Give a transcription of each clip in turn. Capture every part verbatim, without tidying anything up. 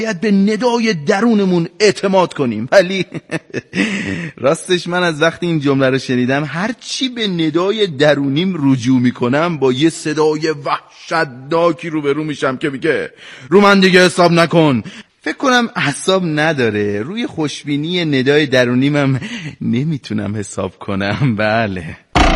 باید به ندای درونمون اعتماد کنیم. ولی راستش من از وقتی این جمله رو شنیدم هر چی به ندای درونیم رجوع میکنم با یه صدای وحشتناکی روبرو میشم که میگه رو من دیگه حساب نکن. فکر کنم اعصاب نداره. روی خوشبینی ندای درونیمم نمیتونم حساب کنم. بله.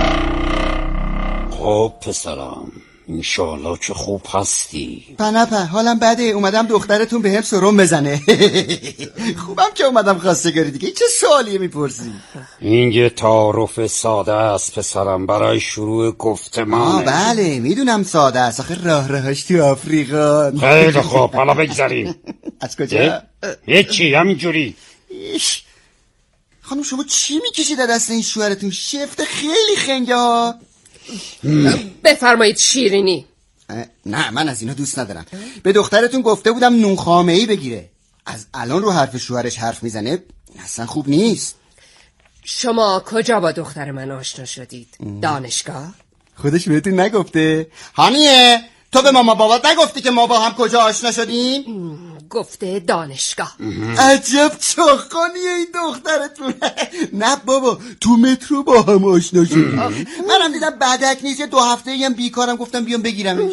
خب پسرم، انشالله که خوب هستی. پنپه حالم بده. اومدم دخترتون به هم سرم بزنه. خوبم که اومدم خواستگاری دیگه. چه سوالیه میپرسی؟ این یه تعارف ساده است پسرم برای شروع گفتمانه. آه بله میدونم ساده است. آخه راه راهش تو آفریقا. خیلی خوب حالا بگذاریم. از کجا؟ هیچی همینجوری. خانم شما چی میکشید دست این شوهرتون؟ شفت خیلی خنگه ها. بفرمایید شیرینی. نه من از اینا دوست ندارم. به دخترتون گفته بودم نون خامه‌ای بگیره. از الان رو حرف شوهرش حرف میزنه اصلا خوب نیست. شما کجا با دختر من آشنا شدید؟ دانشگاه؟ خودش بهتون نگفته؟ هانیه تو به ماما بابات نگفتی که ما با هم کجا آشنا شدیم؟ گفته دانشگاه. عجب چاخانیه این دخترتون. نه بابا تو مترو با هم آشنا شدیم. منم دیدم بدک نیست. یه دو هفته هم بیکارم گفتم بیام بگیرمش.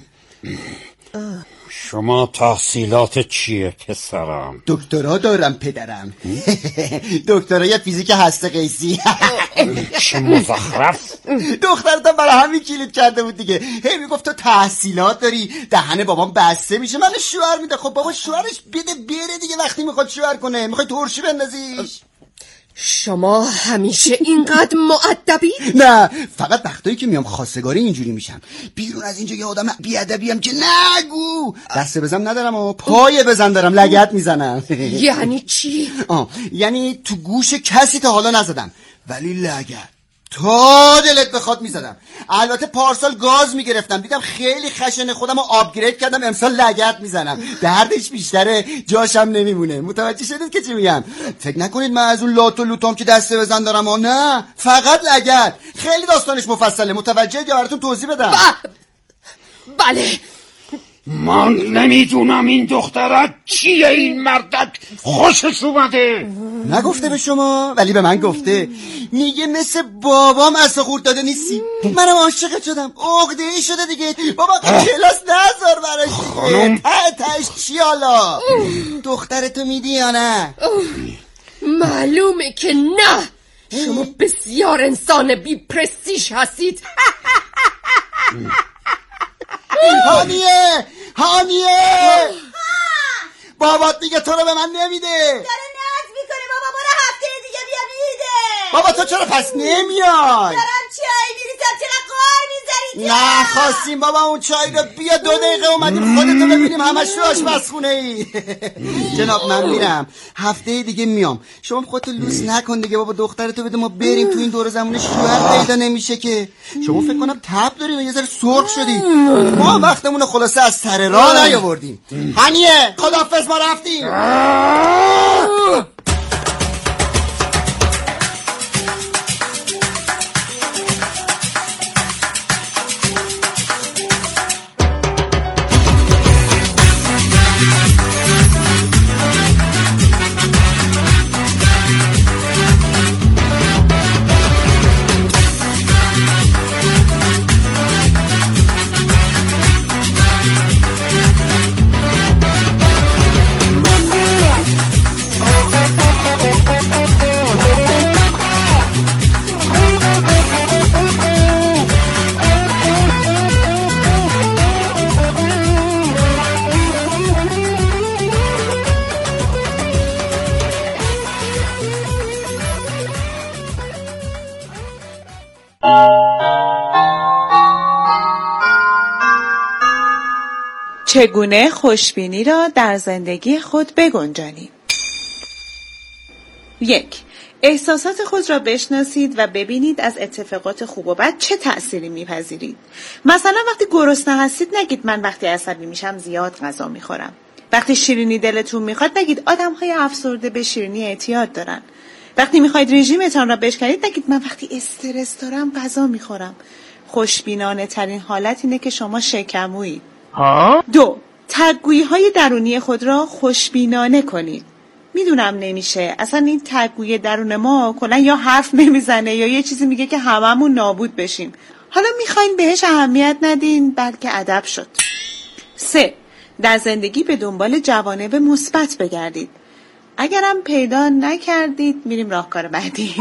شما تحصیلات چیه پسرم؟ دکترا دارم پدرم. دکترای فیزیک هسته قیسی. چه مزخرف. دخترتم برای همین کلیت کرده بود دیگه. هی میگفت تو تحصیلات داری دهن بابام بسته میشه من شوهر میده. خب بابا شوهرش بده بره دیگه. وقتی میخواد شوهر کنه میخوای ترشی بندازیش؟ شما همیشه اینقدر مؤدبی؟ نه فقط وقتایی که میام خواستگاری اینجوری میشم. بیرون از اینجا یه آدم بیادبیم که نگو. دست بزن ندارم و پای بزن دارم لگد میزنم. یعنی چی؟ آه یعنی تو گوش کسی تا حالا نزدم ولی لگد تا دلت بخواد میزدم. البته پارسال گاز میگرفتم دیدم خیلی خشن خودم رو آپگرید کردم امسال لگد میزنم. دردش بیشتره جاشم نمیمونه. متوجه شدید که چی میگم؟ فکر نکنید من از اون لات و لوتام که دسته بزن دارم ها. نه فقط لگد. خیلی داستانش مفصله. متوجه یا براتون توضیح بدم؟ ب... بله من نمیدونم این دختره چیه. این مردک خوشش اومده. نگفته به شما ولی به من گفته. میگه مثل بابام اصلا خورد داده نیستی. منم عاشق شدم. عقده ای شده دیگه. بابا کلاس نذار براش دیگه. ته تهش چی حالا؟ دخترتو میدی یا نه؟ معلومه که نه. شما بسیار انسان بی پرستیژ هستید. هانیه هانیه بابات دیگه تو رو به من نمیده. داره ناز میکنه. بابا برو هفته دیگه بیا میده. بابا تو چرا پس نمیای؟ دارم چای میریزم. چرا قار میذاری؟ نه خواستیم بابا اون چای رو بیا. دو دقیقه اومدیم خودتو ببینیم همش رو آشپزخونه ای. جناب من میرم هفته دیگه میام. شما خودتو لوس نکن دیگه بابا. دخترتو بده ما بریم. تو این دور زمونه شوهر پیدا نمیشه که. شما فکر کنم تب داری و یه ذره سرخ شدی. ما وقتمون خلاصه از سر راه نیاوردیم. هانیه خداحافظ ما رفتیم. چگونه خوشبینی را در زندگی خود بگنجانیم؟ یک، احساسات خود را بشناسید و ببینید از اتفاقات خوب و بد چه تأثیری میپذیرید. مثلا وقتی گرسنه هستید نگید من وقتی عصبی میشم زیاد غذا میخورم. وقتی شیرینی دلتون میخواد نگید آدم‌های افسرده به شیرینی اعتیاد دارن. وقتی میخواید رژیمتان را بشکنید نگید من وقتی استرس دارم غذا میخورم. خوشبینانه ترین حالت اینه که شما شکمویید. ها؟ دو، تگویی های درونی خود را خوشبینانه کنید. میدونم نمیشه، اصلا این تگویی درون ما کلا یا حرف نمیزنه یا یه چیزی میگه که هممون نابود بشیم. حالا میخواین بهش اهمیت ندین بلکه ادب شد. سه، در زندگی به دنبال جوانب مثبت بگردید. اگرم پیدا نکردید میریم راهکار بعدی.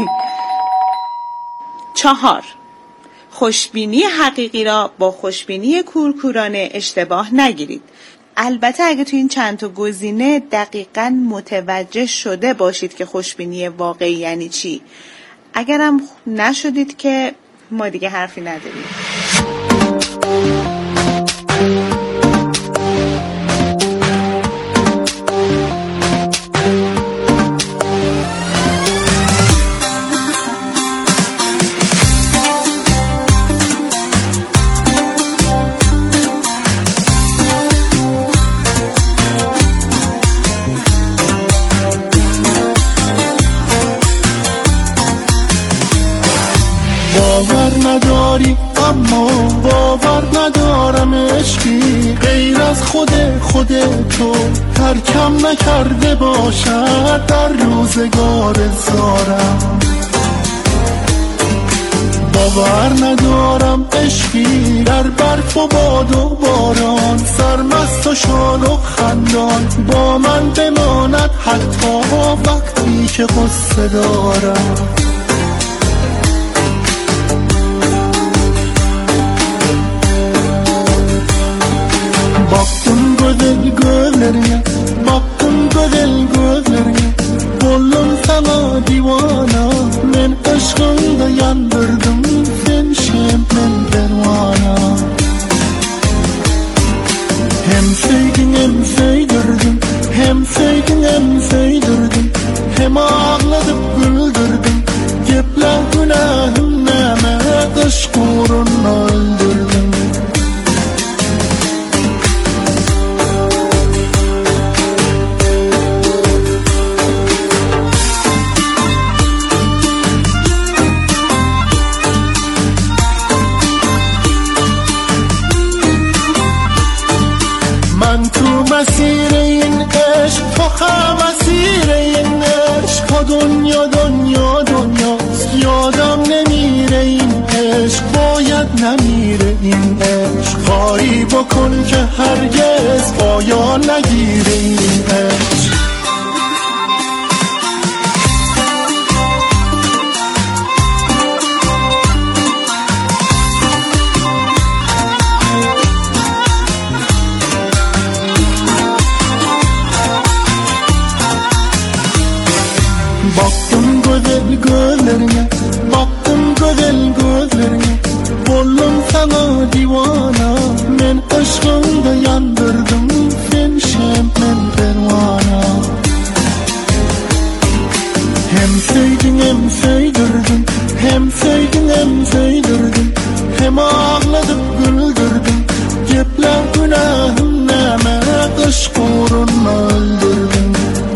چهار، خوشبینی حقیقی را با خوشبینی کورکورانه اشتباه نگیرید. البته اگه تو این چند تا گزینه دقیقاً متوجه شده باشید که خوشبینی واقعی یعنی چی. اگرم نشدید که ما دیگه حرفی نداریم. باور نداری اما باور ندارم عشقی غیر از خود خود تو ترکم نکرده باشد در روزگار زارم. باور ندارم عشقی در برف و باد و باران سرمست و شاد و خندان با من بماند حتی وقتی که غصه دارم. Baktım güzel gözlerine, baktım güzel gözlerine, oldum sana divana, men aşkında yandırdım, sen şempen pervana. Hem sevdin hem sevdirdin, hem sevdin hem sevdirdin, hem ağladıp güldürdün, gepler günahım neme, aşk uğruna öldürdün. مسیر این عشق تو هم مسیر این عشق تا دنیا دنیا دنیاست یادم نمیره این عشق باید نمیره این عشق کاری بکن که هرگز پایان نگیره این عشق. Baktım güzel gözlerine, baktım güzel gözlerine, oldum sana divana, men aşkında yandırdım, sen şempen pervana. Hem sevdin hem sevdirdin, hem sevdin hem sevdirdin, hem ağladıp güldürdün, gepler günahım neme, aşk uğruna öldürdün.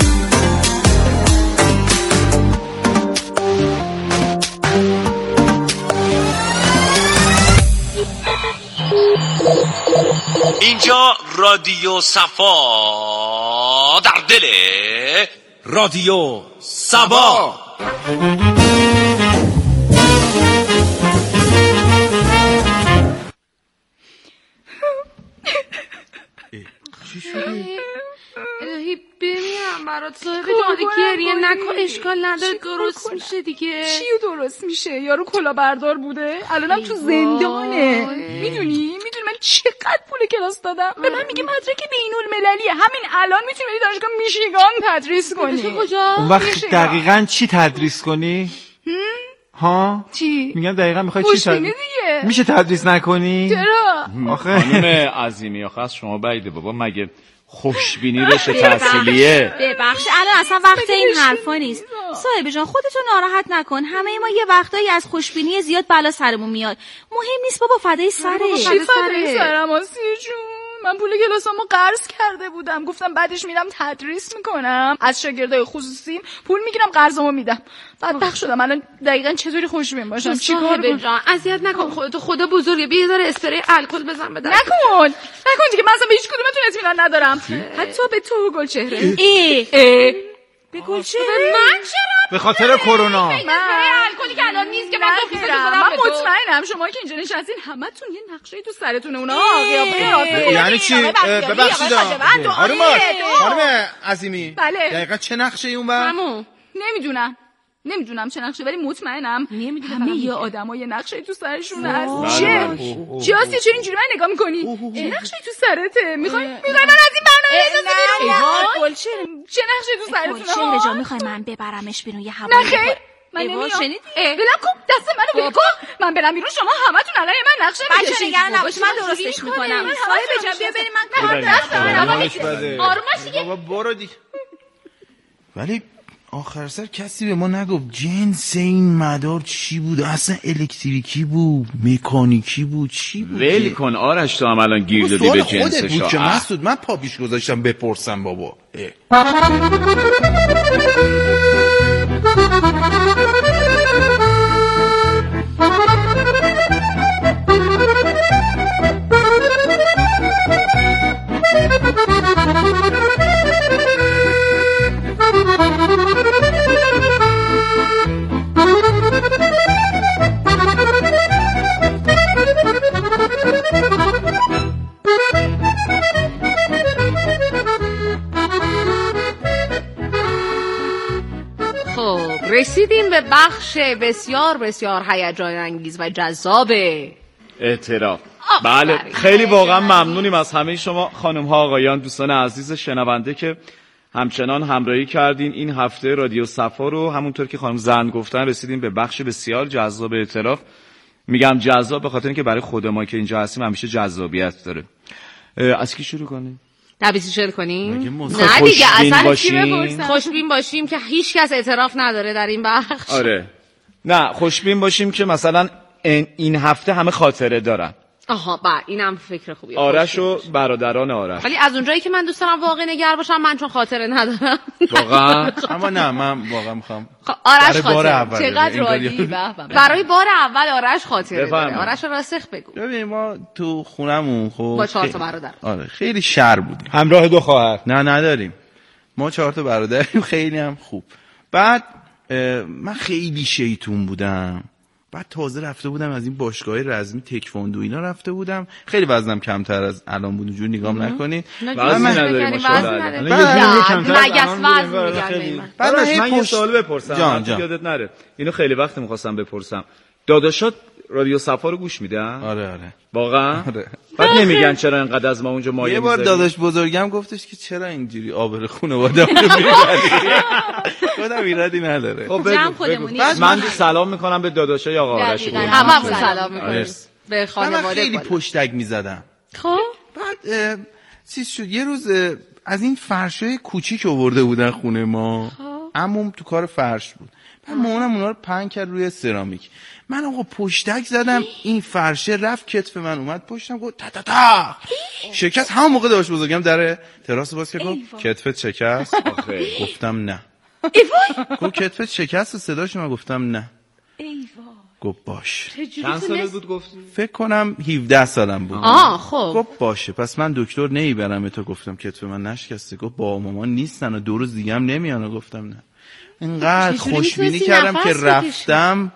اینجا رادیو صفا در دل رادیو صبا. چی شده؟ الهی بمیرم برات صاحب جان گریه نکن اشکال نداره درست میشه دیگه. چیو درست میشه؟ یارو کلاهبردار بوده الانم تو زندانه. میدونی میدونی من چقدر پول کلاس دادم؟ به من میگه مدرک بین‌المللیه، همین الان میتونی بری دانشگاه میشیگان تدریس کنی. کجا؟ اون وقت دقیقاً چی تدریس کنی؟ ها؟ چی؟ میگم دقیقاً میخوای چی تدریس؟ دیگه میشه تدریس نکنی؟ چرا؟ آخه خانم عظیمی آخه از شما بعیده بابا، مگه خوشبینی رشته تحصیلیه؟ ببخش الان اصلا وقت این حرفا نیست. صاحب جان خودتو ناراحت نکن، همه ما یه وقتایی از خوشبینی زیاد بلا سرمون میاد. مهم نیست بابا، فدای سرش. چی فدای سرم آسیه جون؟ من پول کلاسامو قرض کرده بودم، گفتم بعدش میرم تدریس میکنم، از شاگردای خصوصیم پول میگیرم قرضمو میدم. بدبخت شدم. الان دقیقاً چطوری خوشبین باشم؟ چیکار کنم؟ اذیت نکن خودتو، خدا بزرگه. بیا یه ذره اسپری الکل بزن بده. نکن نکن دیگه، من اصلا به هیچ کدومتون اطمینان ندارم، حتی به تو گلچهره. ای ای به گلچهره من چرا؟ به خاطر کرونا. من الکلی که الان نیست که من تو خودم من مطمئنم شما که اینجا نشستین همتون یه نقشه تو سرتونه. اونا یعنی چی؟ ببخشید خانم خانم عظیمی، بله دقیقاً چه نقشه اون بر؟ نمیدونم نمیدونم چه نقشه، ولی مطمئنم همه یه آدم‌ها یه نقشه تو سرشون هست. چه؟ جاسی چه اینجوری من نگاه می‌کنی؟ چه نقشه تو سرته؟ می‌خوای می‌خوای من از این برنامه اجازه بگیرم؟ گلچهره چه نقشه تو سرتونه؟ گلچهره جا می‌خوای من ببرمش بیرون یه هوا؟ نه خیر من نمیام. شنیدی؟ بلم کن دست منو بگو. من برم بیرون شما همتون علیه من نقشه می‌کشید. بچه‌ها نگران نباش من درستش می‌کنم. صاحب جا بیا بریم من کار دارم. آروم باش دیگه. بابا برو دیگه. ولی آخر سر کسی به ما نگفت جنس این مدار چی بود؟ اصلا الکتریکی بود، مکانیکی بود، چی بود؟ ول کن آرش، تو هم الان گیر دادی به جنسش. بود که مسعود من پا پیش گذاشتم بپرسم بابا. رسیدیم به بخش بسیار بسیار هیجان انگیز و جذاب اعتراف. بله خیلی واقعا ممنونیم از همه شما خانم ها آقایان دوستان عزیز شنونده که همچنان همراهی کردین این هفته رادیو صفا رو. همونطور که خانم زن گفتن رسیدیم به بخش بسیار جذاب اعتراف. میگم جذاب به خاطر اینکه برای خود ما که اینجا هستیم همیشه جذابیت داره. از کی شروع کنیم؟ نبیسی شل کنیم؟ نه دیگه اصلا چی بپرسم؟ خوشبین باشیم که هیچ کس اعتراف نداره در این بخش. آره نه خوشبین باشیم که مثلا این هفته همه خاطره دارن. آها با اینم فکر خوبیه. آرش و برادران آرش. ولی از اونجایی که من دوست دارم واقعا نگر باشم من چون خاطره ندارم. واقعا اما نه من واقعا میخوام آرش خاطره. چقدر راضی. برای بار اول آرش خاطره داره. آرش راسخ بگو. ببین ما تو خونمون خب با چهار تا برادر. آره خیلی شر بودیم. همراه دو خواهر. نه نداریم. ما چهار تا برادریم خیلی هم خوب. بعد من خیلی شیطون بودم. بعد تازه رفته بودم از این باشگاه رزمی تکواندو اینا رفته بودم. خیلی وزنم کمتر از الان بود اونجوری نگام نکنید. وزن نداری ماشاءالله. مگس وزن میگن. بعد من یه سوال بپرسم یادت نره. اینو خیلی وقت می‌خواستم بپرسم. داداشات رادیو صفا رو گوش میدن؟ آره آره. واقعا؟ آره. بعد نمیگن چرا اینقدر از ما اونجا مایه می‌ذاری؟ یه بار داداش بزرگم گفتش که چرا اینجوری آبر خانواده‌مون رو می‌بری؟ خودم ایرادی نداره. خب بگو. من سلام میکنم به داداشای آقا آرش. همه سلام میکنم به خانواده. من خیلی پشتک میزدم. خب بعد چیز شد یه روز از این فرشای کوچیک آورده بودن خونه ما. عموم تو کار فرش بود. بعد مامانم اونا رو پهن کرد روی سرامیک. من آقا پشتک زدم این فرشه رفت کتف من اومد پشتم گفت تا تا تا شکست. همون موقع داشت بزرگم در تراس باز که گفت کتفت شکست. گفتم نه. ایوای گفت کتفت شکست و صداش من گفتم نه. ایوای گفت باش. چند سالت بود گفتی؟ فکر کنم هفده سالم بود. آه خب گفت باشه پس من دکتر نمیبرم تو. گفتم کتف من نشکسته. گفت با مامان نیستن و دو روز دیگه هم نمیان. گفتم نه. اینقدر خوشبینی کردم که رفتم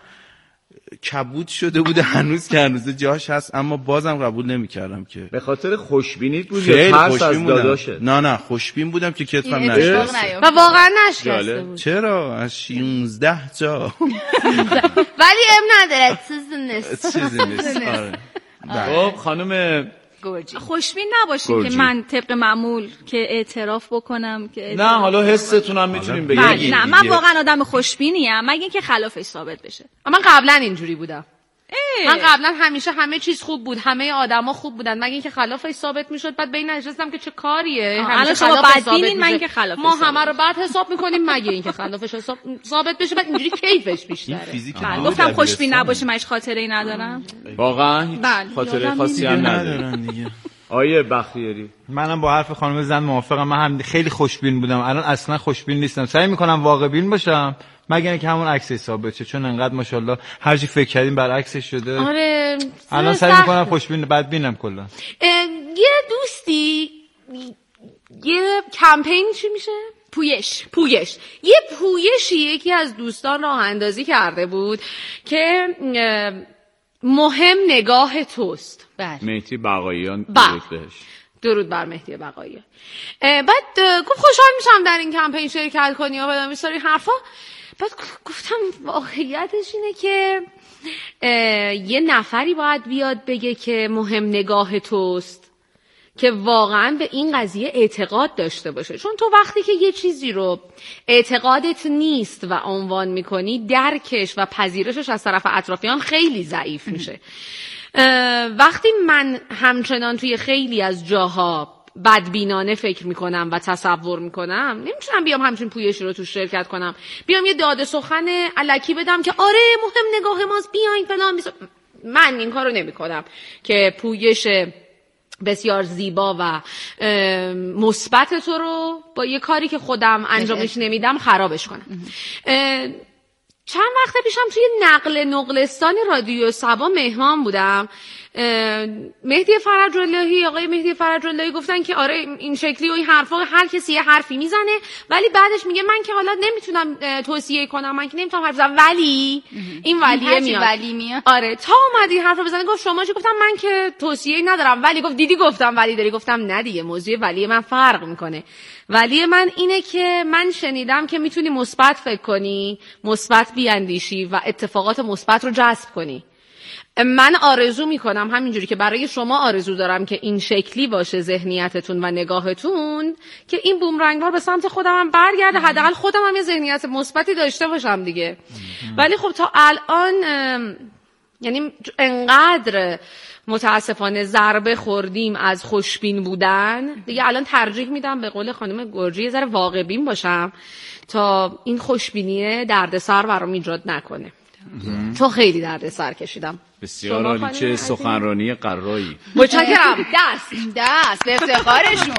کبود شده بوده هنوز که هنوز جاش هست اما بازم قبول نمیکردم که به خاطر خوشبینیت بود یا ترس از داداشه؟ نه نه خوشبین بودم که کتفم نشکسته و واقعا نشکسته بود. چرا از شانزده جا ولی ام نداره چیزی نیست. چیزی نیست. آره خب خانم خوشبین نباشین که من طبق معمول که اعتراف بکنم که نه حالا حستونم میتونیم بگیم. نه من واقعا آدم خوشبینیم مگه اینکه خلافش ثابت بشه. من قبلا اینجوری بودم. من قبلا همیشه همه چیز خوب بود، همه آدما خوب بودن، مگه اینکه خلافش ثابت میشد بعد بین نشستم که چه کاریه. الان شما بدبینین من که خلافش ما همه رو بعد حساب میکنیم مگه اینکه خلافش حساب ثابت بشه بعد اینجوری کیفش بیشتره. من گفتم خوشبین نباشه من هیچ خاطره‌ای ندارم. واقعا خاطره خاصی هم ندارم دیگه. آیه بختیاری. منم با حرف خانم زن موافقم. من هم خیلی خوشبین بودم، الان اصلا خوشبین نیستم. سعی میکنم واقع بین باشم مگر اینکه همون عکس ثابت شه، چون انقدر ماشاءالله هر چی فکر کردیم برعکسش شده. آره الان سعی میکنم خوشبین بدبینم کلا. یه دوستی یه کمپین چی میشه؟ پویش پویش یه پویشی یکی از دوستان راه اندازی کرده بود که مهم نگاه توست. بله. مهدی بقاییان درود بهش. درود بر مهدی بقاییان. بعد گفت خوشحال میشم در این کمپین شرکت کنی و بدم میساری حرفا. بعد گفتم واقعیتش اینه که یه نفری باید بیاد بگه که مهم نگاه توست که واقعا به این قضیه اعتقاد داشته باشه، چون تو وقتی که یه چیزی رو اعتقادت نیست و عنوان میکنی، درکش و پذیرشش از طرف اطرافیان خیلی ضعیف میشه. وقتی من همچنان توی خیلی از جاها بدبینانه فکر میکنم و تصور میکنم، نمیتونم بیام همچین پویشی رو تو شرکت کنم، بیام یه داده سخن الکی بدم که آره مهم نگاه ماست بیاین فلان بیسا. من این کارو نمیکنم که پویش بسیار زیبا و مثبت تو رو با یه کاری که خودم انجامش نمیدم خرابش کنم. چند وقت پیشم توی نقل نقلستان رادیو صبا مهمان بودم. مهدی فرج اللهی آقای مهدی فرج اللهی گفتن که آره این شکلی و این حرفا هر کسی یه حرفی میزنه، ولی بعدش میگه من که حالا نمیتونم توصیه کنم، من که نمیتونم حرف بزنم، ولی این ولیه میاد. ولی میاد. آره تا اومدی حرف بزنه گفت شما چی؟ گفتم من که توصیه ندارم، ولی گفت دیدی گفتم ولی داری. گفتم نه دیگه، موضوع ولی من فرق میکنه. ولی من اینه که من شنیدم که میتونی مثبت فکر کنی، مثبت بیاندیشی و اتفاقات مثبت رو جذب کنی. من آرزو میکنم همینجوری که برای شما آرزو دارم که این شکلی باشه ذهنیتتون و نگاهتون، که این بومرنگوار به سمت خودم هم برگرده، حداقل خودم هم یه ذهنیت مثبتی داشته باشم دیگه. ولی خب تا الان یعنی انقدر متاسفانه ضربه خوردیم از خوشبین بودن دیگه، الان ترجیح میدم به قول خانم گرجی یه ذره واقع بین باشم تا این خوشبینیه دردسر برام ایجاد نکنه. تو خیلی دردسر کشیدم. بسیار عالی، چه سخنرانی قرایی. متشکرم. دست دست به افتخارشون.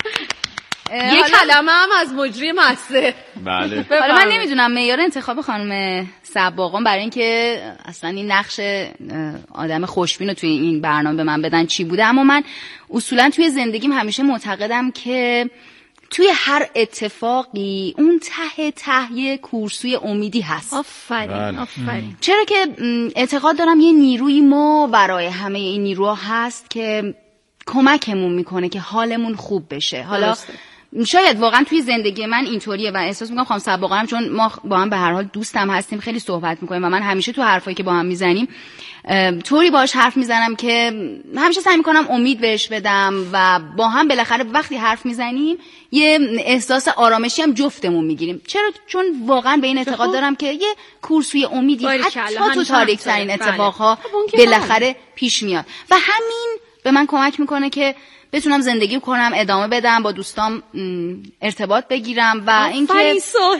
یه کلمه هم از مجری مسته. بله. حالا من نمیدونم معیار انتخاب خانم صباغان برای اینکه اصلا این نقش آدم خوشبین رو توی این برنامه به من بدن چی بوده، اما من اصولا توی زندگیم همیشه معتقدم که توی هر اتفاقی اون ته ته یه کورسوی امیدی هست. آفرین آفرین. چرا که اعتقاد دارم یه نیروی ما برای همه این نیروها هست که کمکمون میکنه که حالمون خوب بشه. حالا درسته. شاید واقعا توی زندگی من اینطوریه و احساس میکنم خانم صباغان هم، چون ما با هم به هر حال دوستم هستیم، خیلی صحبت میکنیم و من همیشه تو حرفایی که با هم میزنیم طوری باهاش حرف میزنم که همیشه سعی میکنم امید بهش بدم و با هم بالاخره وقتی حرف میزنیم یه احساس آرامشی هم جفتمون میگیریم. چرا؟ چون واقعا به این اعتقاد دارم که یه کورسوی امیدی حتی تو تاریک ترین اتفاقها بالاخره پیش میاد و همین به من کمک میکنه که بتونم زندگی کنم، ادامه بدم، با دوستام ارتباط بگیرم و اینکه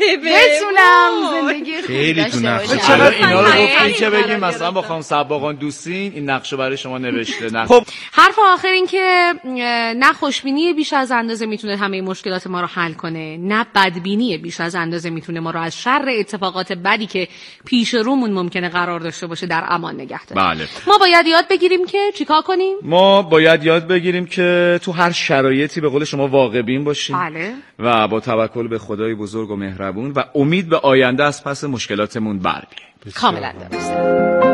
بتونم زندگی خیلی داشته باشم. چرا اینا رو گفتین که بگیم مثلا با خانم صباغان دوستین، این نقشه برای شما نوشته. نه خب حرف آخر این که نه خوشبینی بیش از اندازه میتونه همه مشکلات ما رو حل کنه، نه بدبینی بیش از اندازه میتونه ما رو از شر اتفاقات بدی که پیش رومون ممکنه قرار داشته باشه در امان نگه داره. بله. ما باید یاد بگیریم که چیکار کنیم؟ ما باید یاد بگیریم که تو هر شرایطی به قول شما واقع بین باشیم. بله. و با توکل به خدای بزرگ و مهربون و امید به آینده از پس مشکلاتمون بر بیاییم. کاملا درسته.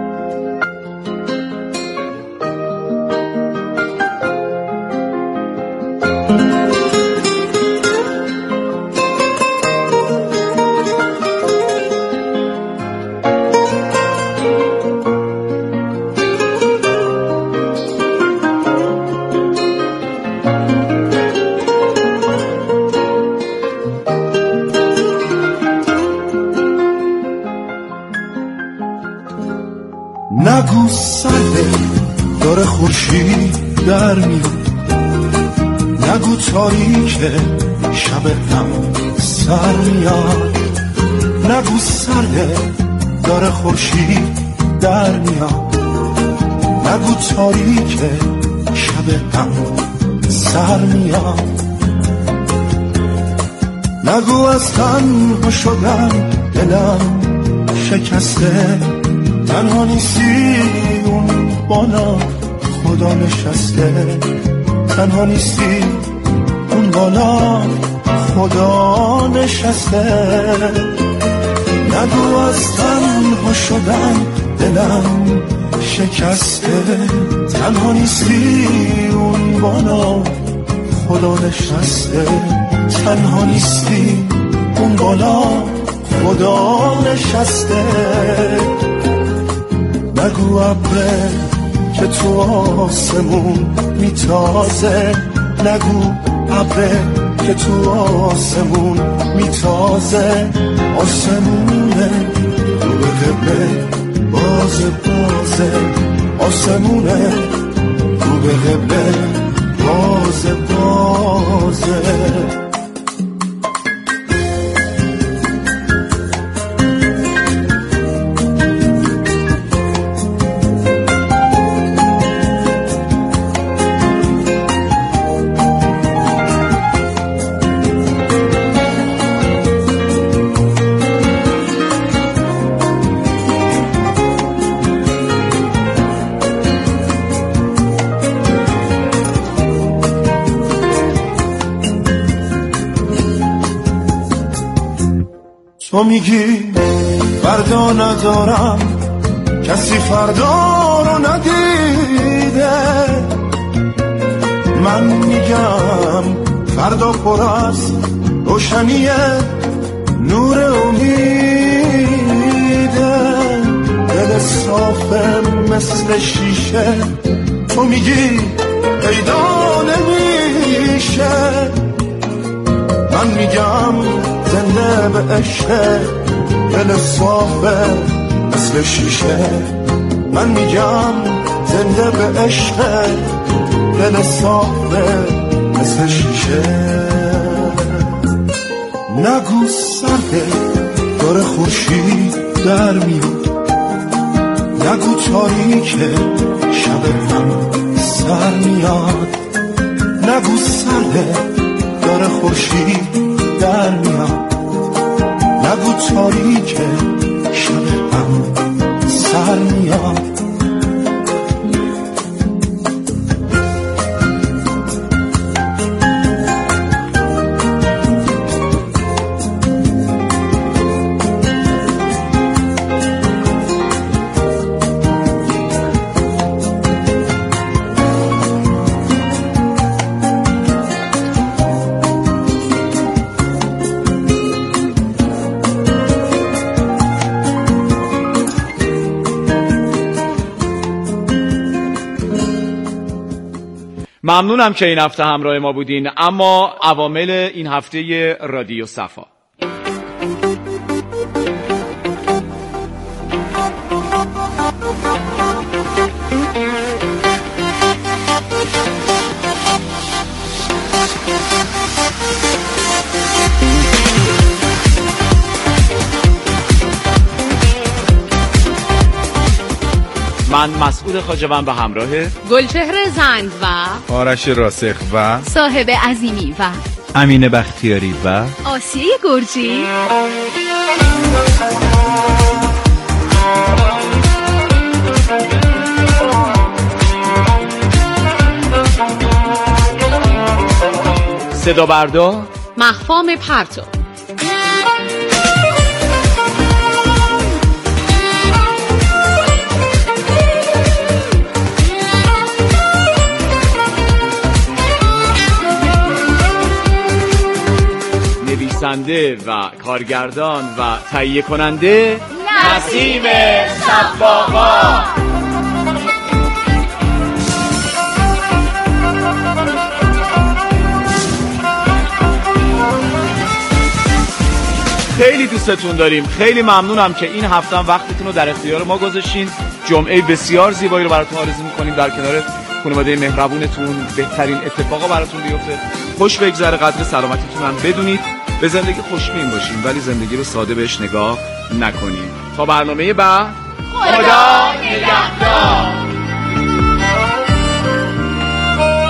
نگو سرده داره خورشید در میاد، نگو تاریکه شب هم سر میاد، نگو سرده داره خورشید در میاد، نگو تاریکه شب شب هم سر میاد. نگو از تنها شدن دلم شکسته، تنها نیستی اون بالا خدا نشسته، تنها نیستی اون بالا خدا نشسته. نگو از تنها شدن دلم شکسته، تنها نیستی اون بالا خدا نشسته، تنها نیستی اون بالا خدا نشسته. نگو ابره که تو آسمون میتازه، نگو ابره که تو آسمون میتازه، آسمونه رو به قبله بازه بازه، آسمونه رو به قبله بازه بازه. تو میگی فردا ندارم، کسی فردا رو ندیده، من میگم فردا پر از روشنی نور امیده، دل صافه مثل شیشه، تو میگی پیدا نمیشه، من میگم زنده به عشق، دل صافه مثل شیشه، من میگم زنده به عشق، دل صافه مثل شیشه. نگو سرده داره خورشید در میاد، نگو تاریکه شب هم سر میاد، نگو سرده داره خورشید در میاد، نگو تاریکه شب هم سر میاد. ممنونم که این هفته همراه ما بودین. اما عوامل این هفته رادیو صفا. من مسعود خواجه‌وند به همراه گلچهر زند و آرش راسخ و صاحب عظیمی و امین بختیاری و آسیه گرجی صدا بردار مخفام پرتو. نویسنده و کارگردان و تهیه کننده نسیم صباغا. خیلی دوستتون داریم. خیلی ممنونم که این هفته هم وقتتون رو در اختیار ما گذاشتین. جمعه بسیار زیبایی رو براتون آرزو می‌کنیم. در کنار خانواده مهربونتون بهترین اتفاقا براتون بیفته. خوش بگذره، قدر سلامتیتون هم بدونید. به زندگی خوشبین باشین ولی زندگی رو ساده بهش نگاه نکنین. تا برنامه بعد، خدا نگهدار.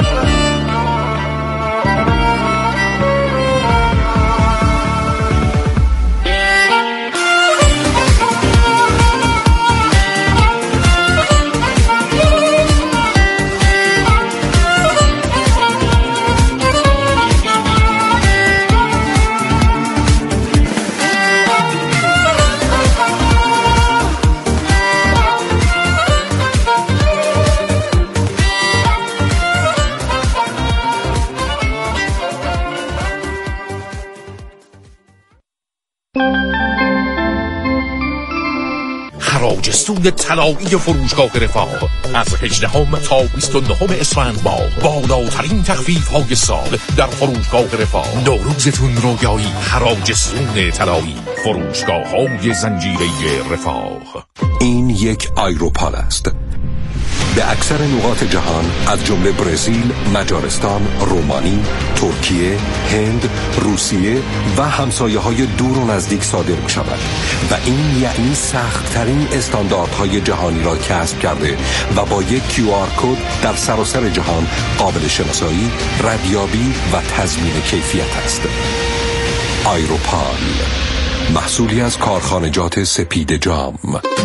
خراج سود طلایی فروشگاه رفاه از هجدهم تا بیست و نهم اسفند ماه بالاترین تخفیف های سال در فروشگاه رفاه. نوروزتون رویایی. خراج سود طلایی فروشگاه های زنجیره رفاه. این یک آیروپال است. به اکثر نقاط جهان از جمله برزیل، مجارستان، رومانی، ترکیه، هند، روسیه و همسایه‌های دور و نزدیک صادر می شود و این یعنی سخت‌ترین استانداردهای جهانی را کسب کرده و با یک کیو آر کد در سراسر جهان قابل شناسایی، ردیابی و تضمین کیفیت است. آیروپال، محصولی از کارخانجات سپید جام.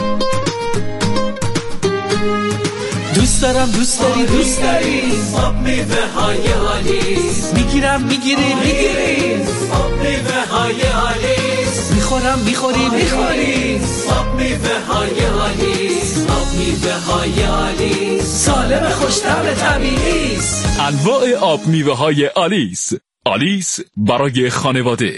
دوست دارم دوست داری دوست داری آب میوه های آلیس. میگیرم میگیری میگیری آب میوه های آلیس. میخورم میخوری میخوری آب میوه های آلیس. آب میوه های آلیس سالم خوش‌طعم طبیعی است. انواع آب میوه های آلیس. آلیس برای خانواده.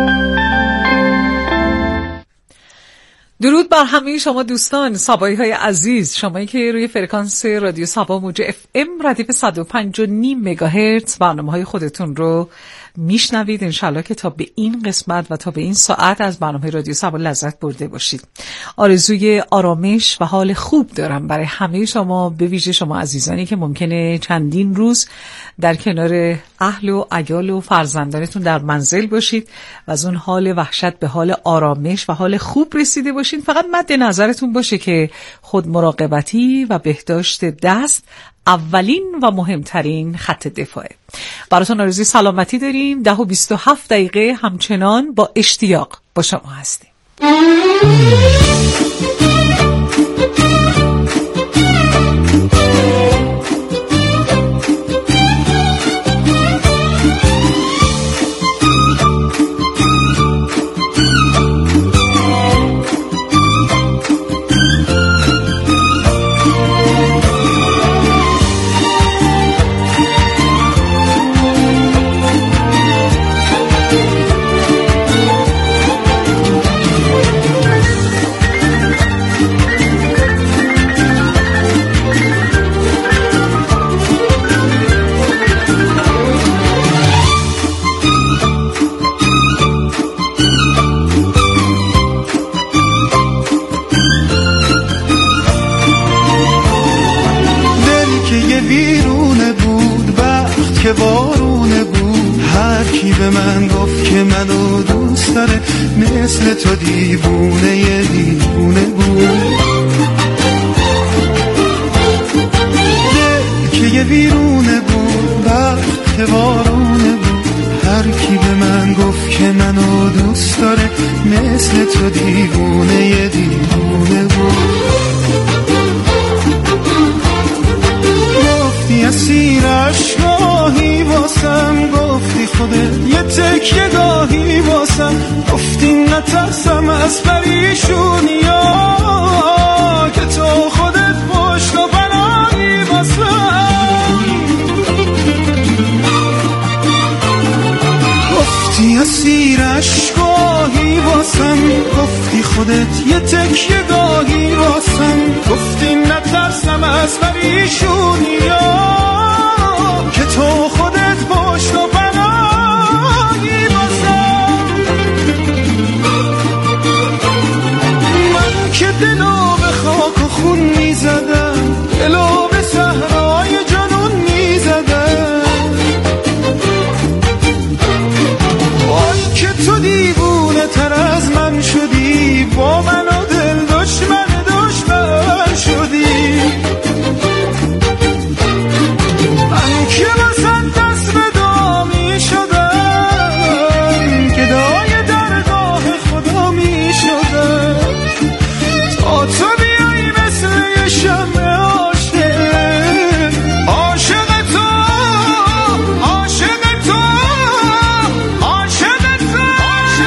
درود بر همه شما دوستان، سابایی های عزیز، شمایی که روی فرکانس رادیو سابا موج اف ام ردیف صد و پنج و نیم مگاهرتز برنامه های خودتون رو میشنوید. انشالله که تا به این قسمت و تا به این ساعت از برنامه رادیو سابا لذت برده باشید. آرزوی آرامش و حال خوب دارم برای همه شما، به ویژه شما عزیزانی که ممکنه چندین روز در کنار اهل و عیال و فرزندانتون در منزل باشید و از اون حال وحشت به حال آرامش و حال خوب رسیده باشید. فقط مد نظرتون باشه که خود مراقبتی و بهداشت دست اولین و مهمترین خط دفاعه. براتون آرزوی سلامتی داریم. ده و بیست و هفت دقیقه همچنان با اشتیاق با شما هستیم. که بارونه بود، هر کی به من گفت که منو دوست داره مثل تو دیوونه یه دیوونه بود. دل که یه ویرونه بود، وقت که بارونه بود، هر کی به من گفت که منو دوست داره مثل تو دیوونه یه دیوونه بود. گفتی اسیر عشقاهی واسم، گفتی خودت یه تکیه گاهی واسم، گفتی نترسم از پریشونیا که تو خودت پشت و پناهی واسم. گفتی اسیر عشقاهی واسم، گفتی خودت یه تکیه گاهی واسم، گفتی نترسم از پریشونیا که تو خودت پشت و پناهی واسم. من که دلو به خاک و خون میزدم، دلو به صحرای جنون میزدم، وای که تو دی